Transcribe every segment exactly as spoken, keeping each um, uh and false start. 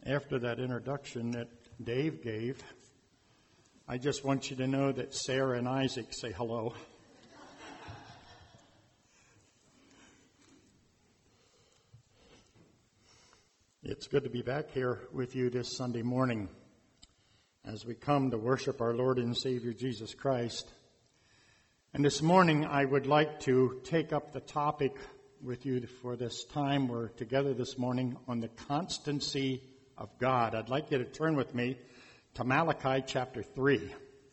After that introduction that Dave gave, I just want you to know that Sarah and Isaac say hello. It's good to be back here with you this Sunday morning as we come to worship our Lord and Savior Jesus Christ. And this morning I would like to take up the topic with you for this time. We're together this morning on the constancy of God. I'd like you to turn with me to Malachi chapter three.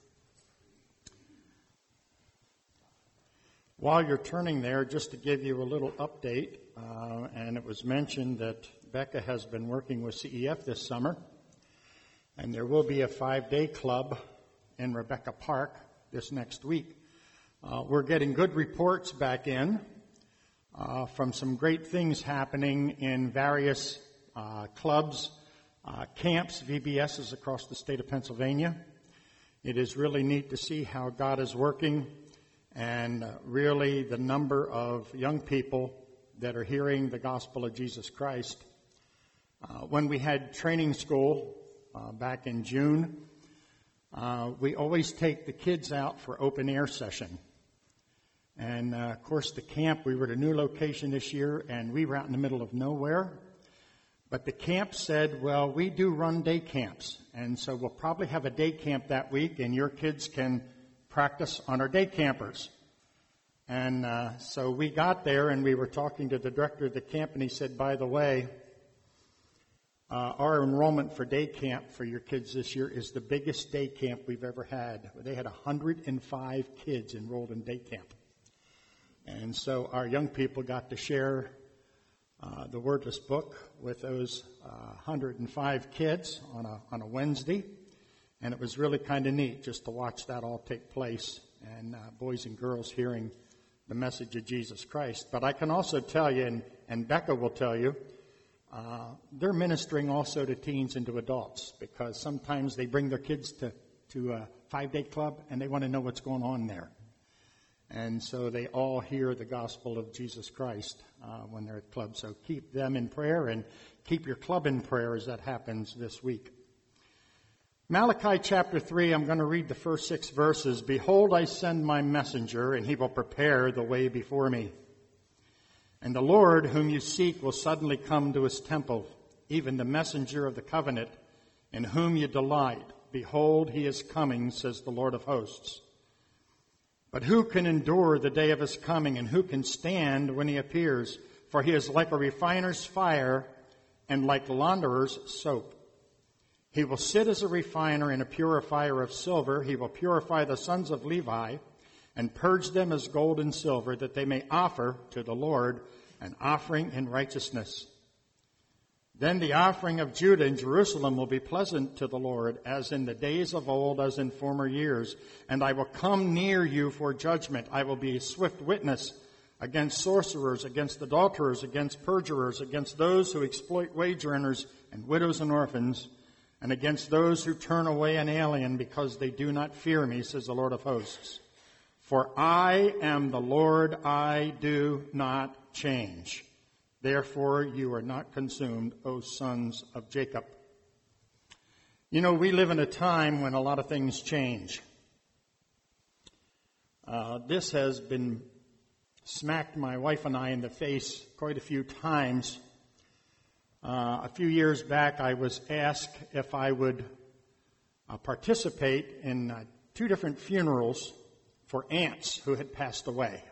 While you're turning there, just to give you a little update, uh, and it was mentioned that Becca has been working with C E F this summer, and there will be a five-day club in Rebecca Park this next week. Uh, we're getting good reports back in uh, from some great things happening in various uh, clubs, uh, camps, V B Ss across the state of Pennsylvania. It is really neat to see how God is working, and uh, really the number of young people that are hearing the gospel of Jesus Christ. Uh, when we had training school uh, back in June, uh, we always take the kids out for open air session. And, uh, of course, the camp, we were at a new location this year, and we were out in the middle of nowhere. But the camp said, well, we do run day camps, and so we'll probably have a day camp that week, and your kids can practice on our day campers. And uh, so we got there, and we were talking to the director of the camp, and he said, by the way, uh, our enrollment for day camp for your kids this year is the biggest day camp we've ever had. They had one hundred five kids enrolled in day camp. And so our young people got to share uh, the Wordless Book with those uh, one hundred five kids on a on a Wednesday. And it was really kind of neat just to watch that all take place, and uh, boys and girls hearing the message of Jesus Christ. But I can also tell you, and, and Becca will tell you, uh, they're ministering also to teens and to adults, because sometimes they bring their kids to, to a five-day club and they want to know what's going on there. And so they all hear the gospel of Jesus Christ uh, when they're at club. So keep them in prayer, and keep your club in prayer as that happens this week. Malachi chapter three, I'm going to read the first six verses. Behold, I send my messenger, and he will prepare the way before me. And the Lord whom you seek will suddenly come to his temple, even the messenger of the covenant, in whom you delight. Behold, he is coming, says the Lord of hosts. But who can endure the day of his coming, and who can stand when he appears? For he is like a refiner's fire, and like launderer's soap. He will sit as a refiner and a purifier of silver. He will purify the sons of Levi and purge them as gold and silver, that they may offer to the Lord an offering in righteousness. Then the offering of Judah and Jerusalem will be pleasant to the Lord, as in the days of old, as in former years. And I will come near you for judgment. I will be a swift witness against sorcerers, against adulterers, against perjurers, against those who exploit wage earners and widows and orphans, and against those who turn away an alien because they do not fear me, says the Lord of hosts. For I am the Lord, I do not change. Therefore you are not consumed, O sons of Jacob. You know, we live in a time when a lot of things change. Uh, this has been smacked my wife and I in the face quite a few times. Uh, a few years back, I was asked if I would uh, participate in uh, two different funerals for aunts who had passed away.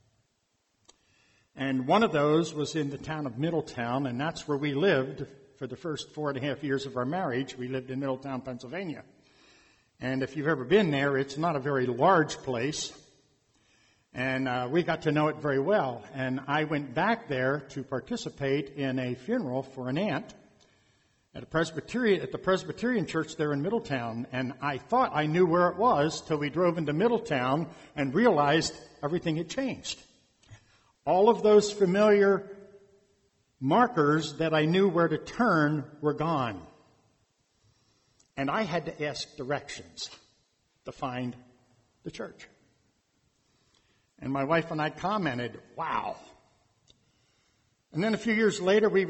And one of those was in the town of Middletown, and that's where we lived for the first four and a half years of our marriage. We lived in Middletown, Pennsylvania. And if you've ever been there, it's not a very large place. And uh, we got to know it very well. And I went back there to participate in a funeral for an aunt at a Presbyterian at the Presbyterian church there in Middletown. And I thought I knew where it was till we drove into Middletown and realized everything had changed. All of those familiar markers that I knew where to turn were gone. And I had to ask directions to find the church. And my wife and I commented, wow. And then a few years later, we were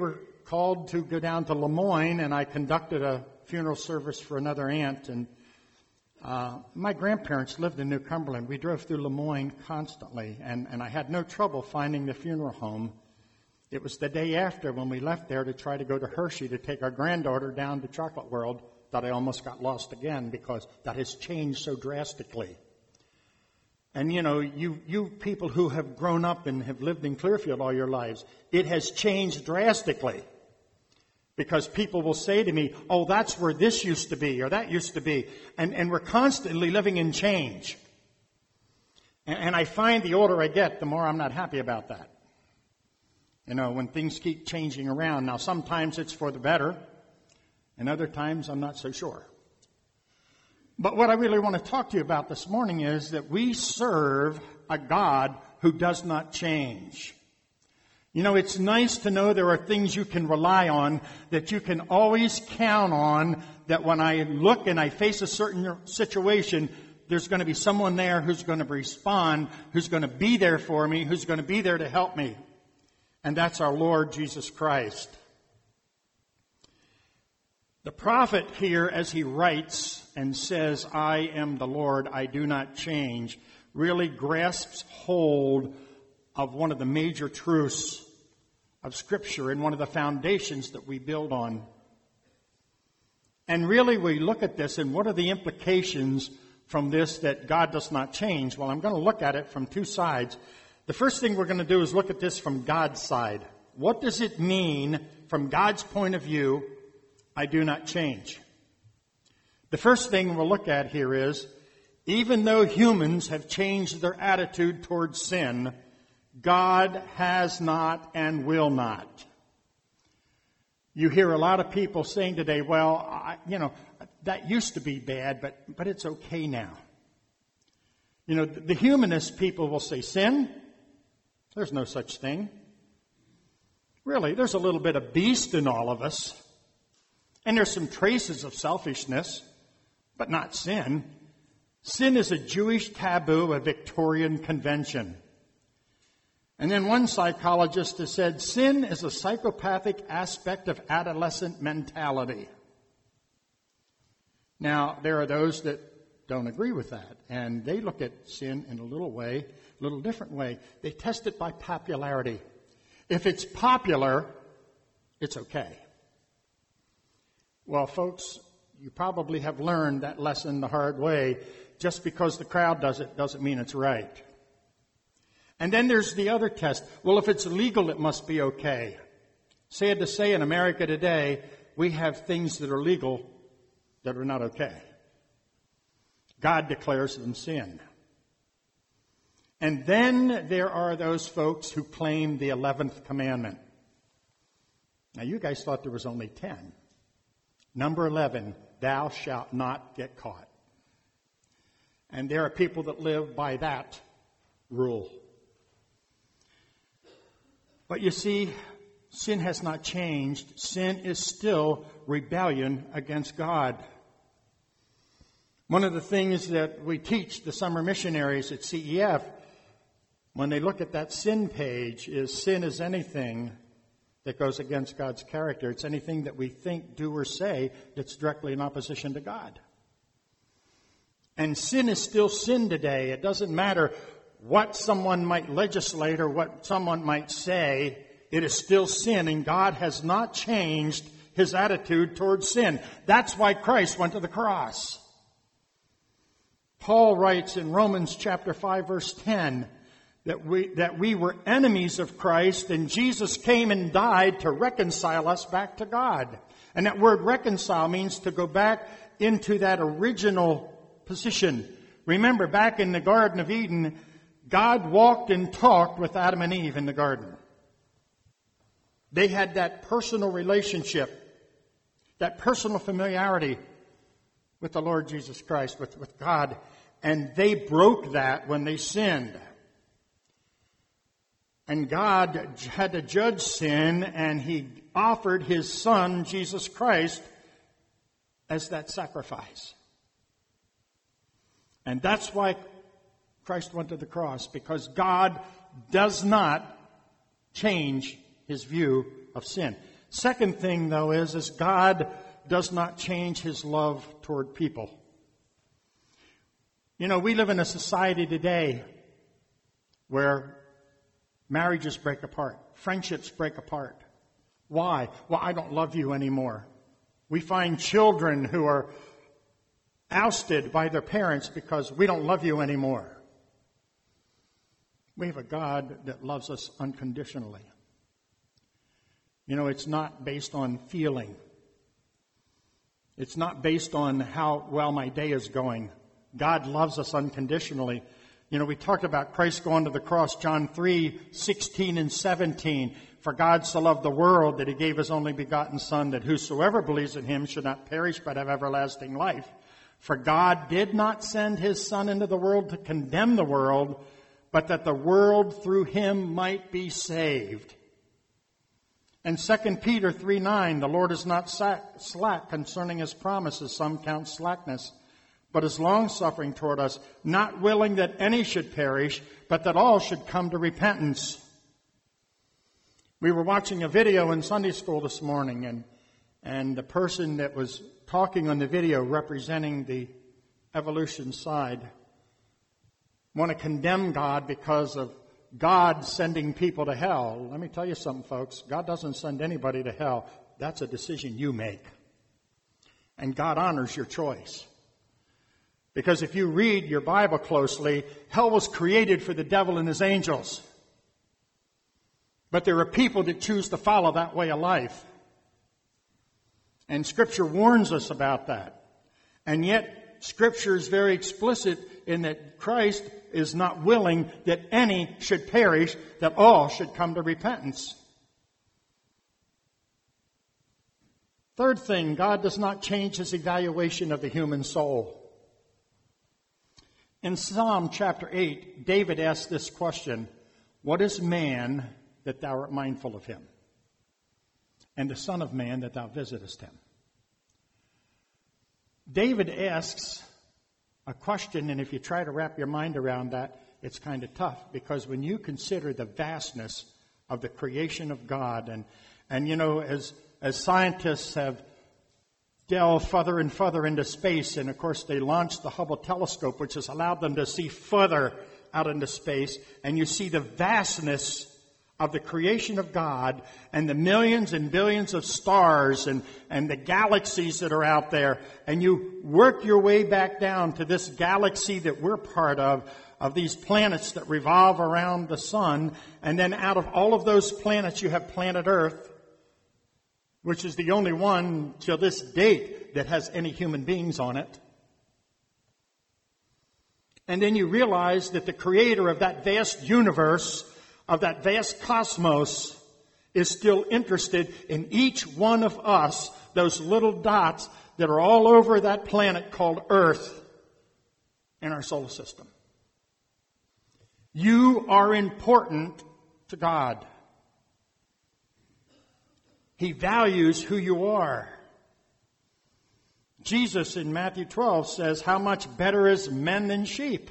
called to go down to Lemoyne, and I conducted a funeral service for another aunt. And uh, my grandparents lived in New Cumberland. We drove through Lemoyne constantly, and, and I had no trouble finding the funeral home. It was the day after when we left there to try to go to Hershey to take our granddaughter down to Chocolate World that I almost got lost again, because that has changed so drastically. And, you know, you, you people who have grown up and have lived in Clearfield all your lives, it has changed drastically. Because people will say to me, oh, that's where this used to be or that used to be. And, and we're constantly living in change. And, and I find the older I get, the more I'm not happy about that. You know, when things keep changing around. Now, sometimes it's for the better, and other times I'm not so sure. But what I really want to talk to you about this morning is that we serve a God who does not change. You know, it's nice to know there are things you can rely on, that you can always count on, that when I look and I face a certain situation, there's going to be someone there who's going to respond, who's going to be there for me, who's going to be there to help me. And that's our Lord Jesus Christ. The prophet here, as he writes and says, I am the Lord, I do not change, really grasps hold of one of the major truths of Scripture and one of the foundations that we build on. And really we look at this and what are the implications from this that God does not change? Well, I'm going to look at it from two sides. The first thing we're going to do is look at this from God's side. What does it mean from God's point of view, I do not change? The first thing we'll look at here is, even though humans have changed their attitude towards sin, God has not and will not. You hear a lot of people saying today, well, I, you know, that used to be bad, but, but it's okay now. You know, the humanist people will say, sin? There's no such thing. Really, there's a little bit of beast in all of us. And there's some traces of selfishness, but not sin. Sin is a Jewish taboo, a Victorian convention. And then one psychologist has said, sin is a psychopathic aspect of adolescent mentality. Now, there are those that don't agree with that, and they look at sin in a little way, a little different way. They test it by popularity. If it's popular, it's okay. Well, folks, you probably have learned that lesson the hard way. Just because the crowd does it doesn't mean it's right. And then there's the other test. Well, if it's legal, it must be okay. Sad to say, in America today, we have things that are legal that are not okay. God declares them sin. And then there are those folks who claim the eleventh commandment. Now, you guys thought there was only ten. Number eleven, thou shalt not get caught. And there are people that live by that rule. But you see, sin has not changed. Sin is still rebellion against God. One of the things that we teach the summer missionaries at C E F, when they look at that sin page, is sin is anything that goes against God's character. It's anything that we think, do, or say that's directly in opposition to God. And sin is still sin today. It doesn't matter what someone might legislate or what someone might say. It is still sin, and God has not changed his attitude towards sin. That's why Christ went to the cross. Paul writes in Romans chapter five, verse ten, that we, that we were enemies of Christ, and Jesus came and died to reconcile us back to God. And that word reconcile means to go back into that original position. Remember, back in the Garden of Eden, God walked and talked with Adam and Eve in the garden. They had that personal relationship, that personal familiarity with the Lord Jesus Christ, with, with God. And they broke that when they sinned. And God had to judge sin, and he offered his Son, Jesus Christ, as that sacrifice. And that's why Christ went to the cross, because God does not change his view of sin. Second thing, though, is, is God does not change his love toward people. You know, we live in a society today where marriages break apart, friendships break apart. Why? Well, I don't love you anymore. We find children who are ousted by their parents because we don't love you anymore. We have a God that loves us unconditionally. You know, it's not based on feeling. It's not based on how well my day is going. God loves us unconditionally. You know, we talked about Christ going to the cross, John three, sixteen and seventeen. For God so loved the world that he gave his only begotten Son, that whosoever believes in him should not perish but have everlasting life. For God did not send his Son into the world to condemn the world, but that the world through him might be saved. And Second Peter three nine, the Lord is not slack concerning his promises, some count slackness, but is long-suffering toward us, not willing that any should perish, but that all should come to repentance. We were watching a video in Sunday school this morning, and, and the person that was talking on the video representing the evolution side want to condemn God because of God sending people to hell. Let me tell you something, folks. God doesn't send anybody to hell. That's a decision you make. And God honors your choice. Because if you read your Bible closely, hell was created for the devil and his angels. But there are people that choose to follow that way of life. And Scripture warns us about that. And yet, Scripture is very explicit in that Christ is not willing that any should perish, that all should come to repentance. Third thing, God does not change his evaluation of the human soul. In Psalm chapter eight, David asked this question, what is man that thou art mindful of him? And the Son of Man that thou visitest him? David asks a question, and if you try to wrap your mind around that, it's kind of tough, because when you consider the vastness of the creation of God, and, and you know, as, as scientists have delved further and further into space, and of course they launched the Hubble telescope, which has allowed them to see further out into space, and you see the vastness of the creation of God and the millions and billions of stars and, and the galaxies that are out there, and you work your way back down to this galaxy that we're part of, of these planets that revolve around the sun, and then out of all of those planets you have planet Earth, which is the only one till this date that has any human beings on it. And then you realize that the creator of that vast universe, of that vast cosmos, is still interested in each one of us, those little dots that are all over that planet called Earth in our solar system. You are important to God. He values who you are. Jesus in Matthew twelve says, how much better is men than sheep?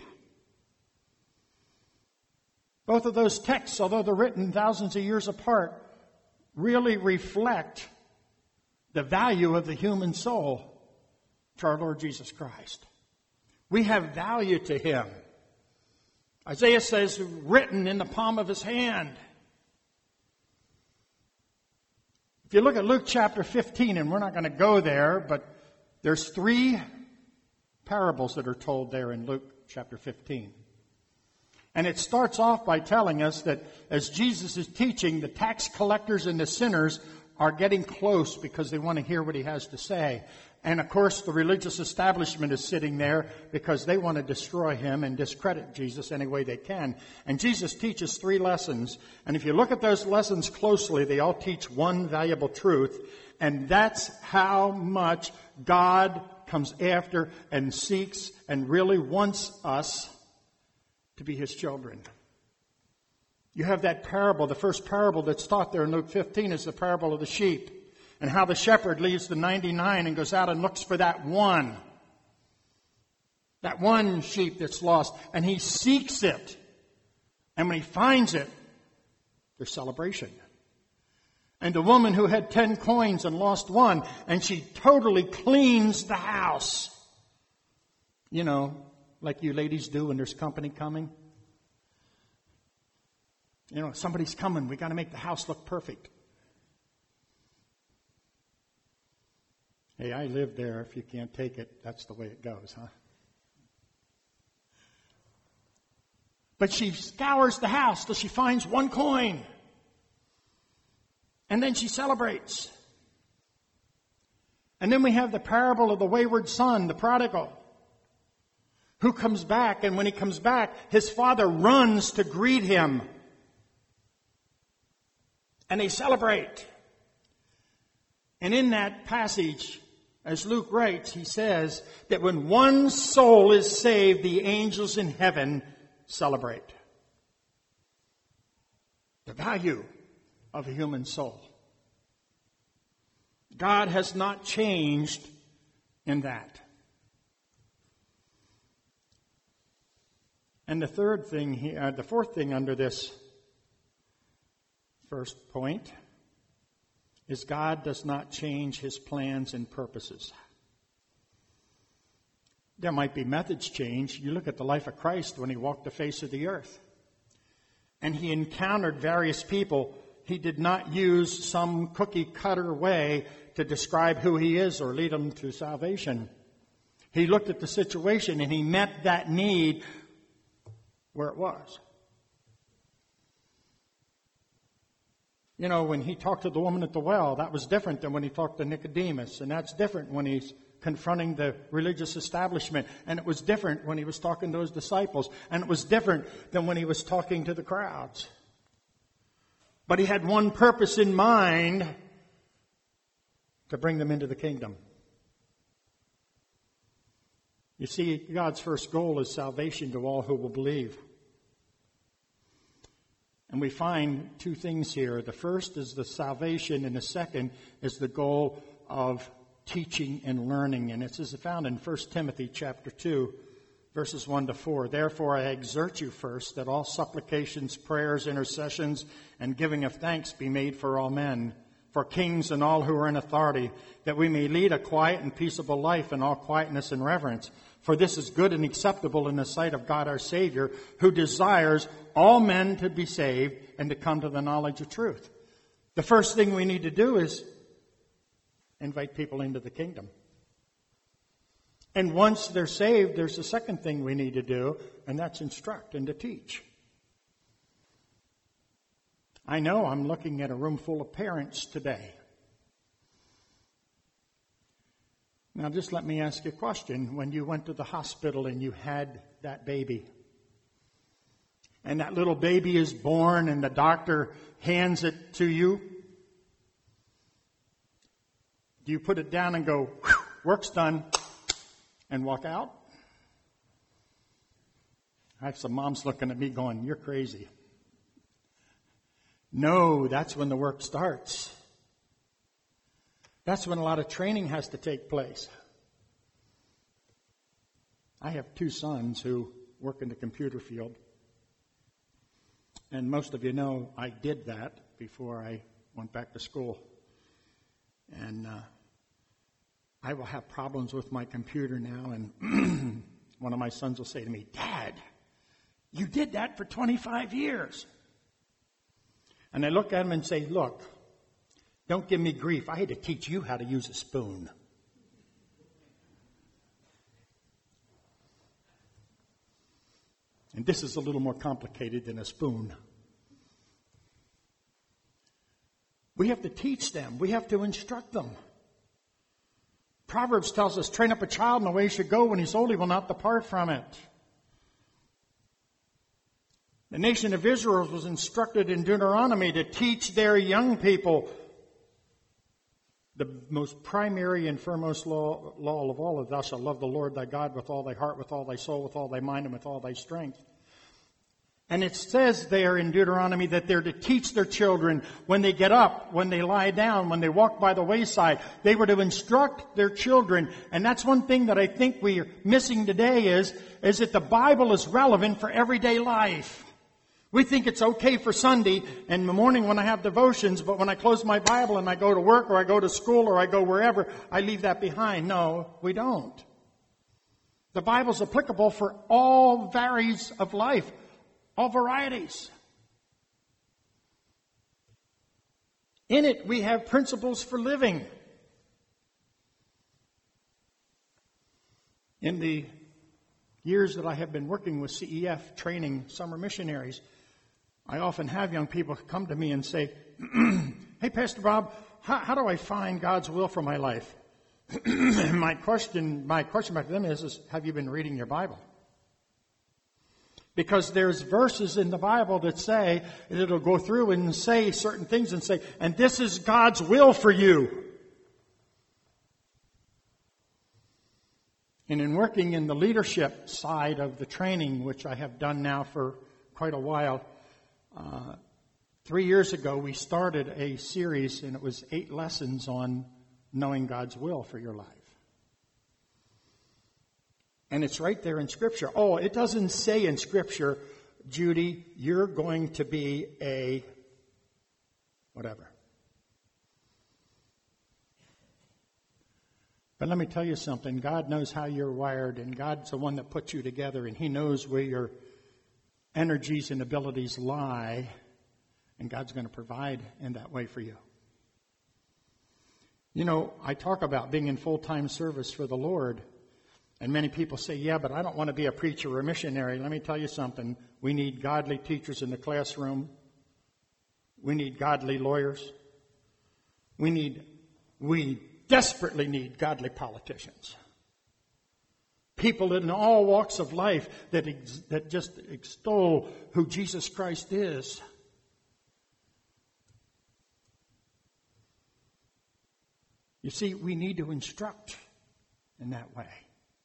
Both of those texts, although they're written thousands of years apart, really reflect the value of the human soul to our Lord Jesus Christ. We have value to him. Isaiah says, written in the palm of his hand. If you look at Luke chapter fifteen, and we're not going to go there, but there's three parables that are told there in Luke chapter fifteen. And it starts off by telling us that as Jesus is teaching, the tax collectors and the sinners are getting close because they want to hear what he has to say. And of course, the religious establishment is sitting there because they want to destroy him and discredit Jesus any way they can. And Jesus teaches three lessons. And if you look at those lessons closely, they all teach one valuable truth. And that's how much God comes after and seeks and really wants us to be his children. You have that parable. The first parable that's taught there in Luke fifteen is the parable of the sheep, and how the shepherd leaves the ninety-nine and goes out and looks for that one. That one sheep that's lost. And he seeks it. And when he finds it, there's celebration. And the woman who had ten coins and lost one, and she totally cleans the house. You know, like you ladies do when there's company coming. You know, somebody's coming. We got to make the house look perfect. Hey, I live there. If you can't take it, that's the way it goes, huh? But she scours the house till she finds one coin. And then she celebrates. And then we have the parable of the wayward son, the prodigal, who comes back. And when he comes back, his father runs to greet him. And they celebrate. And in that passage, as Luke writes, he says that when one soul is saved, the angels in heaven celebrate. The value of a human soul. God has not changed in that. And the third thing here, uh, the fourth thing under this first point is God does not change his plans and purposes. There might be methods change. You look at the life of Christ when he walked the face of the earth. And he encountered various people. He did not use some cookie cutter way to describe who he is or lead them to salvation. He looked at the situation and he met that need where it was. You know, when he talked to the woman at the well, that was different than when he talked to Nicodemus. And that's different when he's confronting the religious establishment. And it was different when he was talking to his disciples. And it was different than when he was talking to the crowds. But he had one purpose in mind: to bring them into the kingdom. You see, God's first goal is salvation to all who will believe. And we find two things here. The first is the salvation, and the second is the goal of teaching and learning. And this is found in First Timothy chapter two, verses one to four. Therefore I exhort you first that all supplications, prayers, intercessions, and giving of thanks be made for all men, for kings and all who are in authority, that we may lead a quiet and peaceable life in all quietness and reverence. For this is good and acceptable in the sight of God our Savior, who desires all men to be saved and to come to the knowledge of truth. The first thing we need to do is invite people into the kingdom. And once they're saved, there's a second thing we need to do, and that's instruct and to teach. I know I'm looking at a room full of parents today. Now just let me ask you a question. When you went to the hospital and you had that baby, and that little baby is born and the doctor hands it to you, do you put it down and go, work's done, and walk out? I have some moms looking at me going, you're crazy. No, that's when the work starts. That's when a lot of training has to take place. I have two sons who work in the computer field. And most of you know I did that before I went back to school. And uh, I will have problems with my computer now, and one of my sons will say to me, Dad, you did that for twenty-five years. And I look at him and say, look, don't give me grief. I had to teach you how to use a spoon. And this is a little more complicated than a spoon. We have to teach them. We have to instruct them. Proverbs tells us, train up a child in the way he should go. When he's old, he will not depart from it. The nation of Israel was instructed in Deuteronomy to teach their young people the most primary and foremost law, law of all of thou shalt love the Lord thy God with all thy heart, with all thy soul, with all thy mind, and with all thy strength. And it says there in Deuteronomy that they're to teach their children when they get up, when they lie down, when they walk by the wayside. They were to instruct their children. And that's one thing that I think we're missing today is, is that the Bible is relevant for everyday life. We think it's okay for Sunday and in the morning when I have devotions, but when I close my Bible and I go to work or I go to school or I go wherever, I leave that behind. No, we don't. The Bible's applicable for all varies of life, all varieties. In it, we have principles for living. In the years that I have been working with C E F, training summer missionaries, I often have young people come to me and say, hey, Pastor Bob, how, how do I find God's will for my life? my question, my question back to them is, is, have you been reading your Bible? Because there's verses in the Bible that say, it'll go through and say certain things and say, and this is God's will for you. And in working in the leadership side of the training, which I have done now for quite a while, uh, three years ago we started a series, and it was eight lessons on knowing God's will for your life. And it's right there in Scripture. Oh, it doesn't say in Scripture, Judy, you're going to be a whatever. But let me tell you something. God knows how you're wired, and God's the one that put you together, and He knows where your energies and abilities lie, and God's going to provide in that way for you. You know, I talk about being in full-time service for the Lord, and many people say, yeah, but I don't want to be a preacher or a missionary. Let me tell you something. We need godly teachers in the classroom. We need godly lawyers. We need, we desperately need godly politicians. People in all walks of life that ex- that just extol who Jesus Christ is. You see, we need to instruct in that way.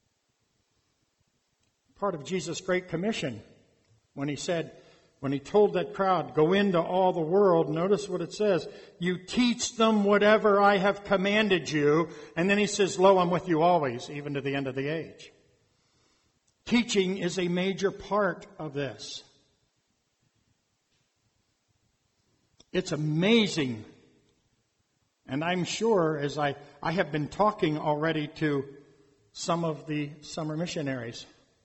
Part of Jesus' Great Commission, when he said, when he told that crowd, go into all the world, notice what it says, you teach them whatever I have commanded you. And then he says, lo, I'm with you always, even to the end of the age. Teaching is a major part of this. It's amazing. And I'm sure as I, I have been talking already to some of the summer missionaries,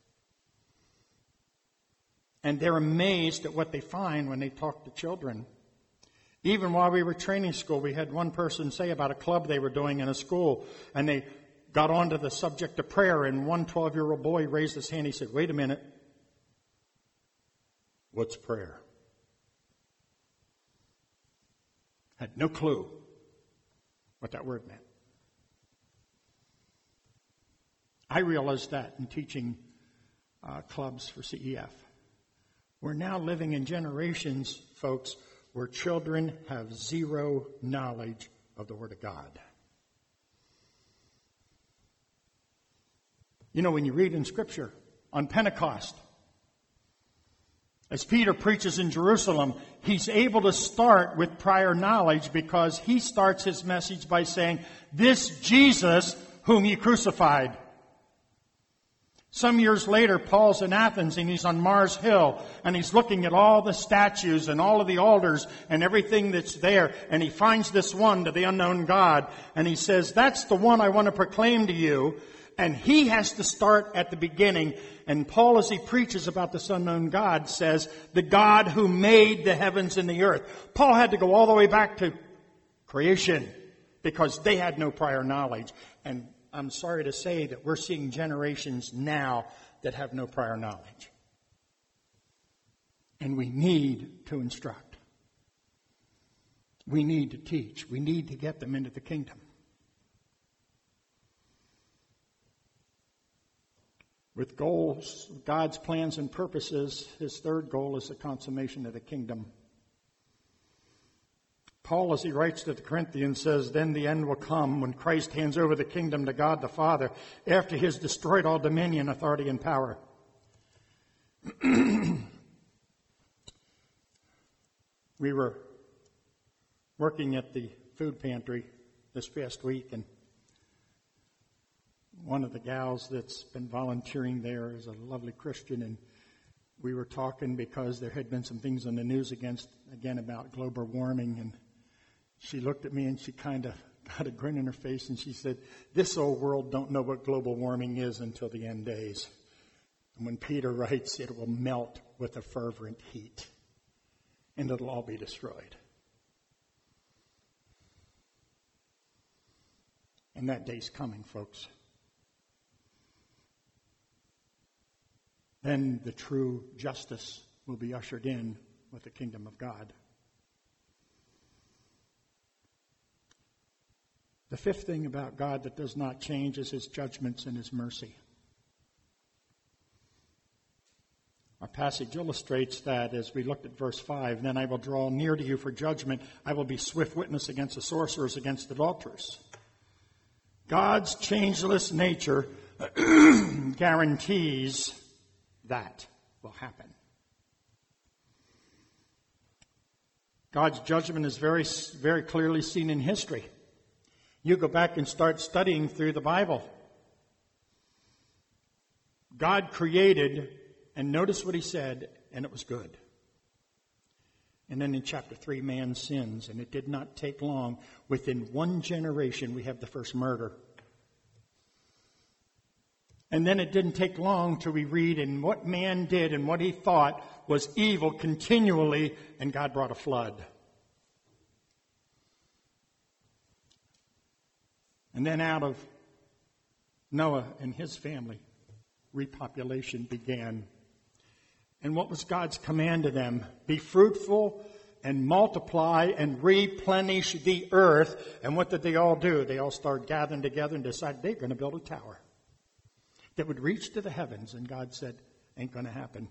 and they're amazed at what they find when they talk to children. Even while we were training school, we had one person say about a club they were doing in a school, and they got onto the subject of prayer, and one twelve-year-old boy raised his hand. He said, wait a minute. What's prayer? Had no clue what that word meant. I realized that in teaching uh, clubs for C E F. We're now living in generations, folks, where children have zero knowledge of the Word of God. You know, when you read in Scripture on Pentecost, as Peter preaches in Jerusalem, he's able to start with prior knowledge because he starts his message by saying, this Jesus whom ye crucified. Some years later, Paul's in Athens and he's on Mars Hill and he's looking at all the statues and all of the altars and everything that's there, and he finds this one to the unknown God, and he says, that's the one I want to proclaim to you. And he has to start at the beginning. And Paul, as he preaches about this unknown God, says, the God who made the heavens and the earth. Paul had to go all the way back to creation because they had no prior knowledge. And I'm sorry to say that we're seeing generations now that have no prior knowledge. And we need to instruct. We need to teach. We need to get them into the kingdom. With goals, God's plans and purposes, his third goal is the consummation of the kingdom. Paul, as he writes to the Corinthians, says, then the end will come when Christ hands over the kingdom to God the Father after he has destroyed all dominion, authority, and power. We were working at the food pantry this past week, and one of the gals that's been volunteering there is a lovely Christian, and we were talking because there had been some things on the news against, again about global warming, and she looked at me and she kind of got a grin on her face and she said, this old world don't know what global warming is until the end days. And when Peter writes, it will melt with a fervent heat, and it'll all be destroyed. And that day's coming, folks. Then the true justice will be ushered in with the kingdom of God. The fifth thing about God that does not change is his judgments and his mercy. Our passage illustrates that as we looked at verse five. Then I will draw near to you for judgment. I will be swift witness against the sorcerers, against adulterers. God's changeless nature guarantees that will happen. God's judgment is very, very clearly seen in history. You go back and start studying through the Bible. God created, and notice what he said, and it was good. And then in chapter three, man sins, and it did not take long. Within one generation, we have the first murder. And then it didn't take long till we read, and what man did and what he thought was evil continually, and God brought a flood. And then out of Noah and his family, repopulation began. And what was God's command to them? Be fruitful and multiply and replenish the earth. And what did they all do? They all started gathering together and decided they're going to build a tower that would reach to the heavens. And God said, ain't going to happen.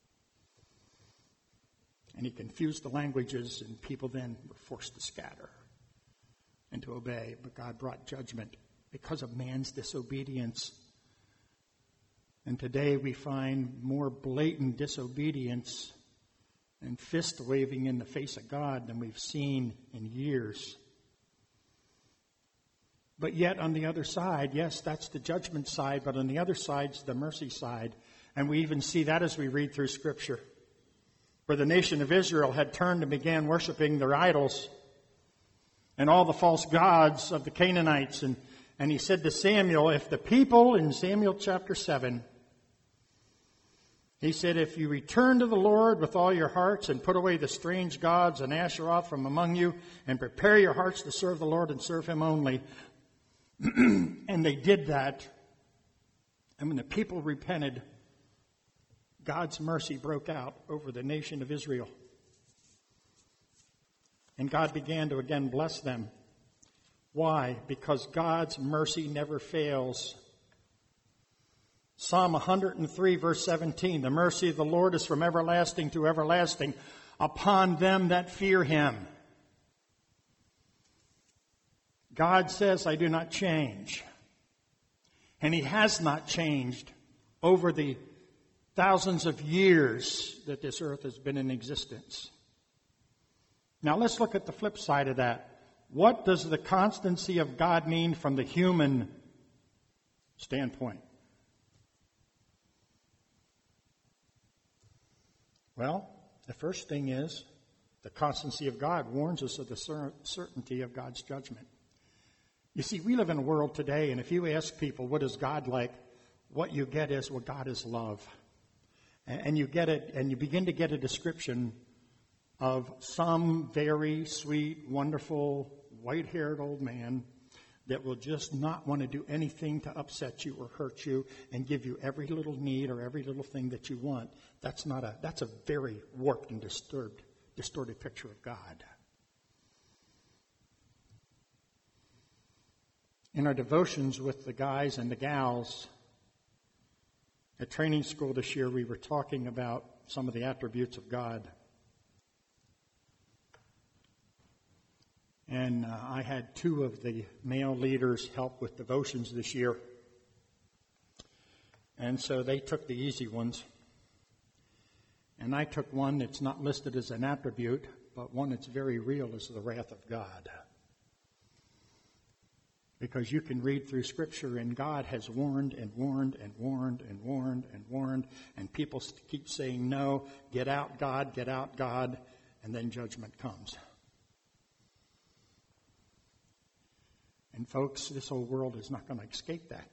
And he confused the languages, and people then were forced to scatter and to obey. But God brought judgment because of man's disobedience. And today we find more blatant disobedience and fist waving in the face of God than we've seen in years. But yet on the other side, yes, that's the judgment side, but on the other side's the mercy side. And we even see that as we read through Scripture, where the nation of Israel had turned and began worshiping their idols and all the false gods of the Canaanites. And, and he said to Samuel, if the people, in Samuel chapter seven, he said, if you return to the Lord with all your hearts and put away the strange gods and Asheroth from among you and prepare your hearts to serve the Lord and serve him only. And they did that. And when the people repented, God's mercy broke out over the nation of Israel. And God began to again bless them. Why? Because God's mercy never fails. Psalm one hundred three, verse seventeen, the mercy of the Lord is from everlasting to everlasting upon them that fear him. God says, I do not change. And he has not changed over the thousands of years that this earth has been in existence. Now let's look at the flip side of that. What does the constancy of God mean from the human standpoint? Well, the first thing is the constancy of God warns us of the cer- certainty of God's judgment. You see, we live in a world today, and if you ask people, what is God like? What you get is, well, God is love. And, and you get it, and you begin to get a description of some very sweet, wonderful, white-haired old man that will just not want to do anything to upset you or hurt you and give you every little need or every little thing that you want. That's not a, that's a very warped and disturbed, distorted picture of God. In our devotions with the guys and the gals at training school this year, we were talking about some of the attributes of God. And uh, I had two of the male leaders help with devotions this year. And so they took the easy ones. And I took one that's not listed as an attribute, but one that's very real, is the wrath of God. Because you can read through Scripture and God has warned and warned and warned and warned and warned, and people keep saying, no, get out, God, get out, God, and then judgment comes. And folks, this whole world is not going to escape that.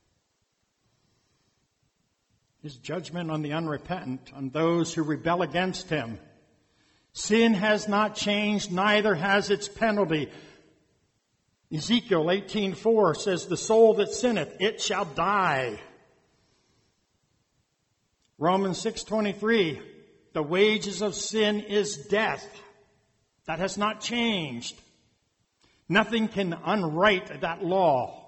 His judgment on the unrepentant, on those who rebel against him. Sin has not changed, neither has its penalty. Ezekiel eighteen four says, the soul that sinneth, it shall die. Romans six twenty-three, the wages of sin is death. That has not changed. Nothing can unwrite that law.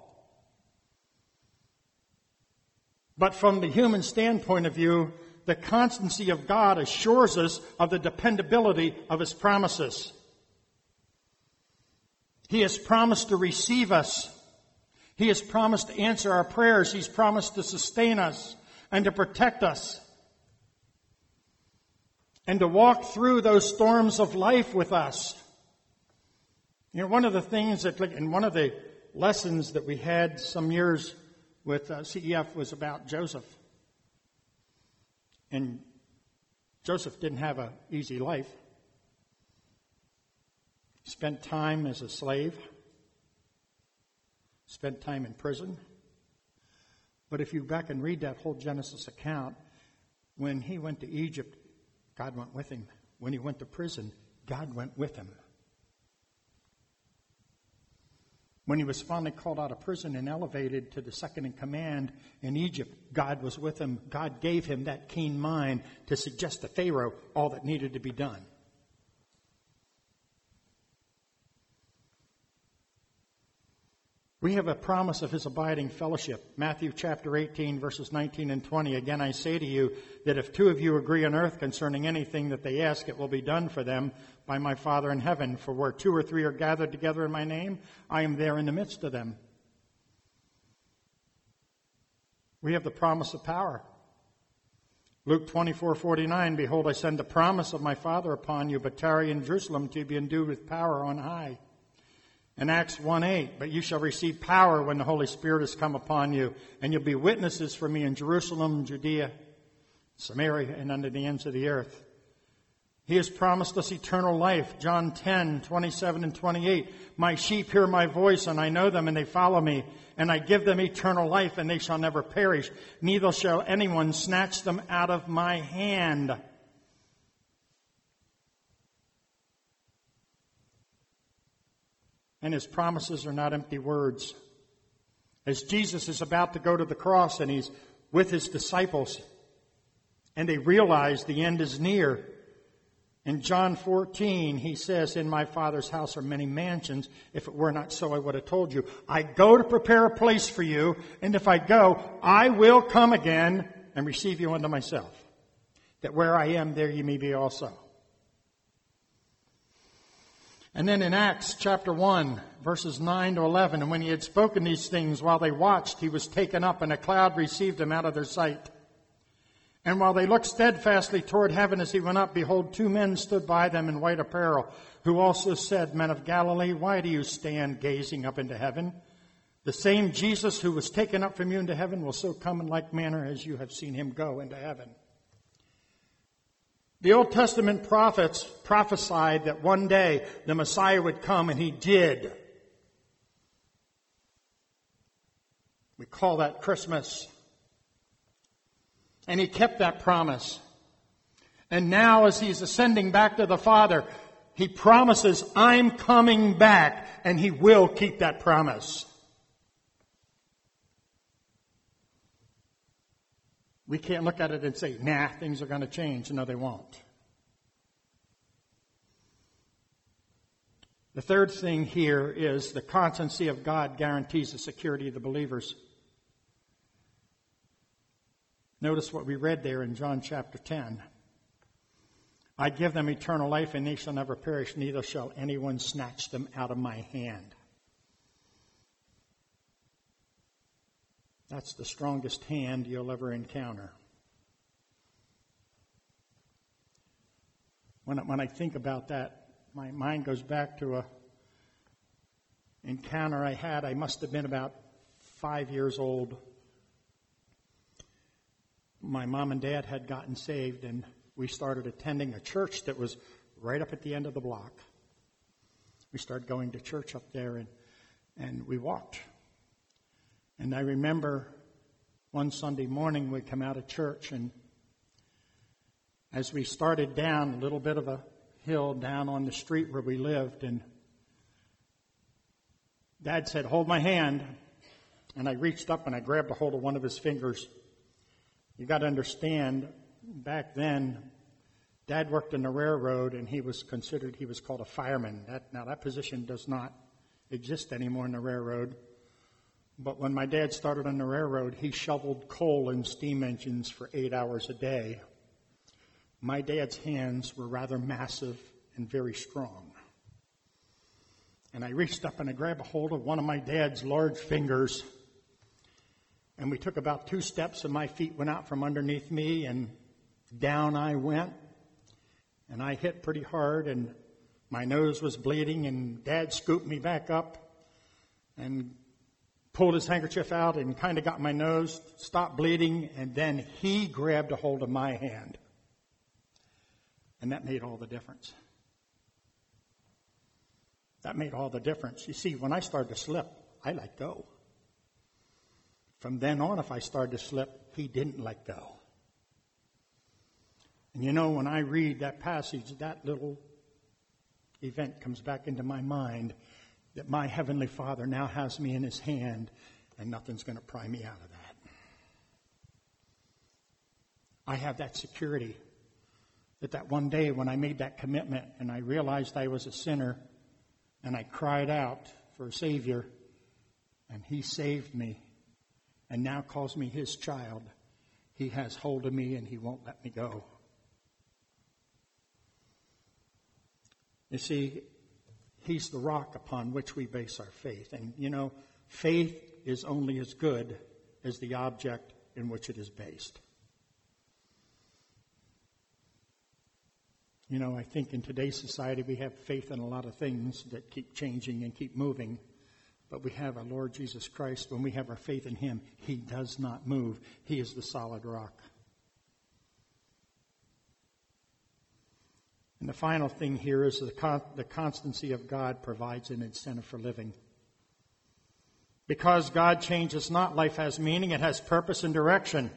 But from the human standpoint of view, the constancy of God assures us of the dependability of His promises. He has promised to receive us. He has promised to answer our prayers. He's promised to sustain us and to protect us. And to walk through those storms of life with us. You know, one of the things that, and one of the lessons that we had some years with uh, C E F was about Joseph. And Joseph didn't have an easy life. He spent time as a slave. Spent time in prison. But if you back and read that whole Genesis account, when he went to Egypt, God went with him. When he went to prison, God went with him. When he was finally called out of prison and elevated to the second in command in Egypt, God was with him. God gave him that keen mind to suggest to Pharaoh all that needed to be done. We have a promise of His abiding fellowship. Matthew chapter eighteen, verses nineteen and twenty. Again, I say to you that if two of you agree on earth concerning anything that they ask, it will be done for them by my Father in heaven. For where two or three are gathered together in my name, I am there in the midst of them. We have the promise of power. Luke twenty-four forty-nine, behold, I send the promise of my Father upon you, but tarry in Jerusalem to be endued with power on high. In Acts one eight, but you shall receive power when the Holy Spirit has come upon you, and you'll be witnesses for me in Jerusalem, Judea, Samaria, and unto the ends of the earth. He has promised us eternal life. John ten twenty-seven and twenty-eight, my sheep hear my voice, and I know them, and they follow me, and I give them eternal life, and they shall never perish, neither shall anyone snatch them out of my hand. And His promises are not empty words. As Jesus is about to go to the cross and He's with His disciples, and they realize the end is near. In John fourteen, He says, in my Father's house are many mansions. If it were not so, I would have told you. I go to prepare a place for you, and if I go, I will come again and receive you unto myself, that where I am, there you may be also. And then in Acts chapter one, verses nine to eleven, and when He had spoken these things, while they watched, He was taken up, and a cloud received Him out of their sight. And while they looked steadfastly toward heaven as He went up, behold, two men stood by them in white apparel, who also said, Men of Galilee, why do you stand gazing up into heaven? The same Jesus who was taken up from you into heaven will so come in like manner as you have seen Him go into heaven. The Old Testament prophets prophesied that one day the Messiah would come, and He did. We call that Christmas. And He kept that promise. And now as He's ascending back to the Father, He promises, I'm coming back, and He will keep that promise. We can't look at it and say, nah, things are going to change. No, they won't. The third thing here is the constancy of God guarantees the security of the believers. Notice what we read there in John chapter ten. I give them eternal life, and they shall never perish, neither shall anyone snatch them out of my hand. That's the strongest hand you'll ever encounter. When I, when I think about that, my mind goes back to a encounter I had, I must have been about five years old. My mom and dad had gotten saved, and we started attending a church that was right up at the end of the block. We started going to church up there, and, and we walked. And I remember one Sunday morning we come out of church, and as we started down a little bit of a hill down on the street where we lived, and Dad said, "Hold my hand." And I reached up and I grabbed a hold of one of his fingers. You got to understand, back then, Dad worked in the railroad, and he was considered, he was called a fireman. That, now, that position does not exist anymore in the railroad. But when my dad started on the railroad, he shoveled coal in steam engines for eight hours a day. My dad's hands were rather massive and very strong. And I reached up and I grabbed a hold of one of my dad's large fingers. And we took about two steps, and my feet went out from underneath me, and down I went. And I hit pretty hard, and my nose was bleeding, and Dad scooped me back up and pulled his handkerchief out and kind of got my nose, stopped bleeding, and then he grabbed a hold of my hand. And that made all the difference. That made all the difference. You see, when I started to slip, I let go. From then on, if I started to slip, he didn't let go. And you know, when I read that passage, that little event comes back into my mind, that my Heavenly Father now has me in His hand, and nothing's going to pry me out of that. I have that security that that one day when I made that commitment and I realized I was a sinner and I cried out for a Savior, and He saved me and now calls me His child, He has hold of me and He won't let me go. You see, He's the rock upon which we base our faith. And, you know, faith is only as good as the object in which it is based. You know, I think in today's society we have faith in a lot of things that keep changing and keep moving. But we have our Lord Jesus Christ. When we have our faith in Him, He does not move. He is the solid rock. And the final thing here is the, con- the constancy of God provides an incentive for living. Because God changes not, life has meaning, it has purpose and direction.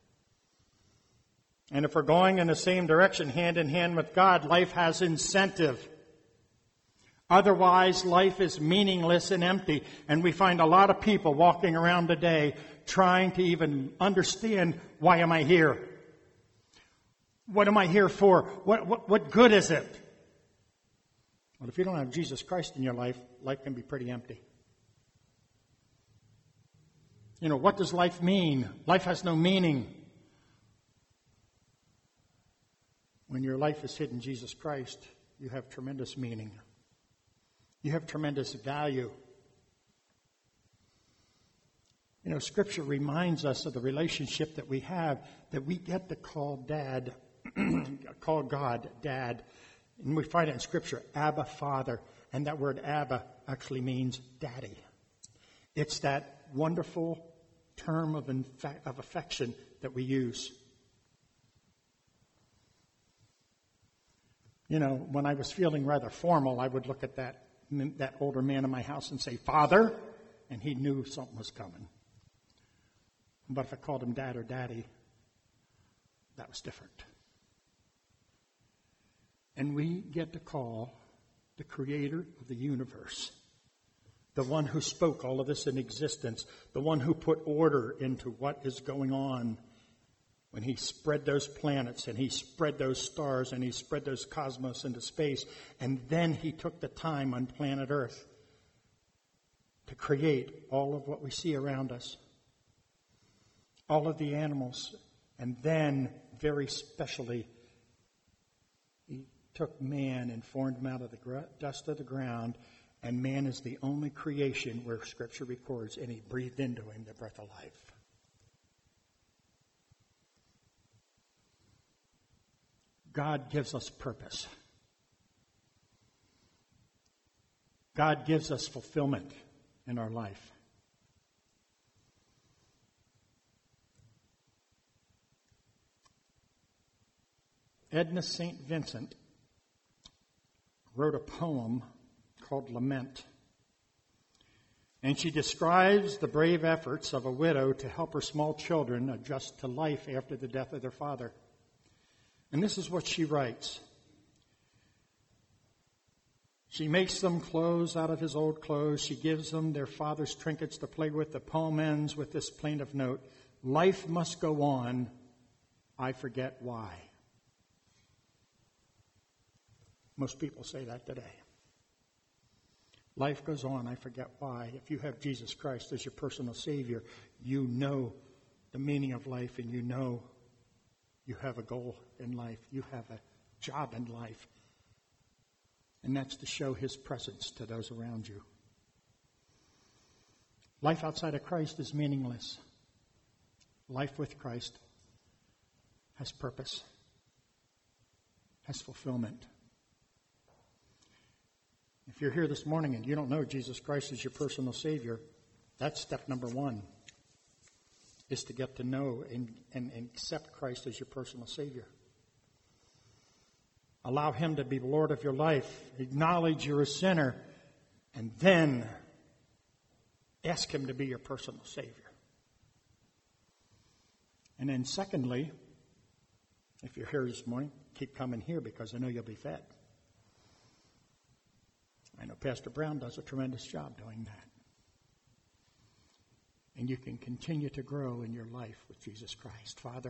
And if we're going in the same direction, hand in hand with God, life has incentive. Otherwise, life is meaningless and empty. And we find a lot of people walking around today trying to even understand, why am I here? What am I here for? What, what, what good is it? Well, if you don't have Jesus Christ in your life, life can be pretty empty. You know, what does life mean? Life has no meaning. When your life is hid in Jesus Christ, you have tremendous meaning. You have tremendous value. You know, Scripture reminds us of the relationship that we have, that we get to call Dad, call God Dad. And we find it in Scripture, Abba, Father. And that word Abba actually means daddy. It's that wonderful term of, infa- of affection that we use. You know, when I was feeling rather formal, I would look at that, that older man in my house and say, Father, and he knew something was coming. But if I called him Dad or Daddy, that was different. And we get to call the Creator of the universe, the one who spoke all of this in existence, the one who put order into what is going on when He spread those planets and He spread those stars and He spread those cosmos into space. And then He took the time on planet Earth to create all of what we see around us, all of the animals. And then, very specially, He took man and formed him out of the gr- dust of the ground. And man is the only creation where Scripture records, and He breathed into him the breath of life. God gives us purpose. God gives us fulfillment in our life. Edna Saint Vincent wrote a poem called Lament. And she describes the brave efforts of a widow to help her small children adjust to life after the death of their father. And this is what she writes. She makes them clothes out of his old clothes. She gives them their father's trinkets to play with. The poem ends with this plaintive note. Life must go on. I forget why. Most people say that today. Life goes on. I forget why. If you have Jesus Christ as your personal Savior, you know the meaning of life, and you know you have a goal in life. You have a job in life. And that's to show His presence to those around you. Life outside of Christ is meaningless. Life with Christ has purpose, has fulfillment. If you're here this morning and you don't know Jesus Christ as your personal Savior, that's step number one, is to get to know and, and, and accept Christ as your personal Savior. Allow Him to be Lord of your life. Acknowledge you're a sinner. And then ask Him to be your personal Savior. And then secondly, if you're here this morning, keep coming here because I know you'll be fed. I know Pastor Brown does a tremendous job doing that. And you can continue to grow in your life with Jesus Christ. Father,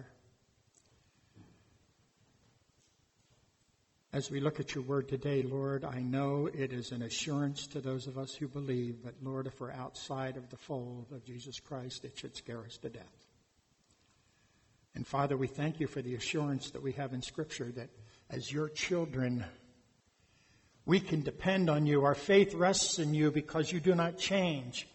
as we look at your word today, Lord, I know it is an assurance to those of us who believe, but Lord, if we're outside of the fold of Jesus Christ, it should scare us to death. And Father, we thank you for the assurance that we have in Scripture that as your children, we can depend on you. Our faith rests in you because you do not change.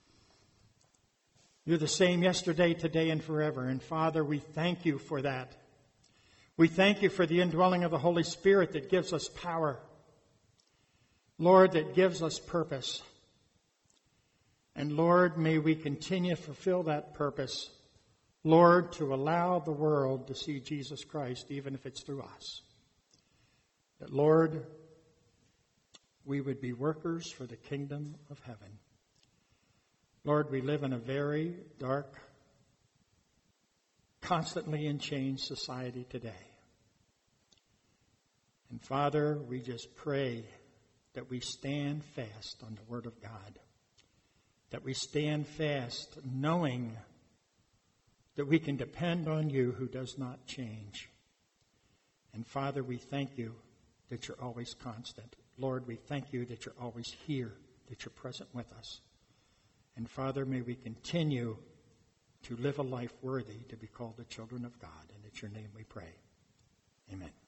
You're the same yesterday, today, and forever. And Father, we thank you for that. We thank you for the indwelling of the Holy Spirit that gives us power. Lord, that gives us purpose. And Lord, may we continue to fulfill that purpose. Lord, to allow the world to see Jesus Christ, even if it's through us. That, Lord, we would be workers for the kingdom of heaven. Lord, we live in a very dark, constantly in change society today. And Father, we just pray that we stand fast on the Word of God. That we stand fast knowing that we can depend on you who does not change. And Father, we thank you that you're always constant. Lord, we thank you that you're always here, that you're present with us. And Father, may we continue to live a life worthy to be called the children of God. And it's your name we pray. Amen.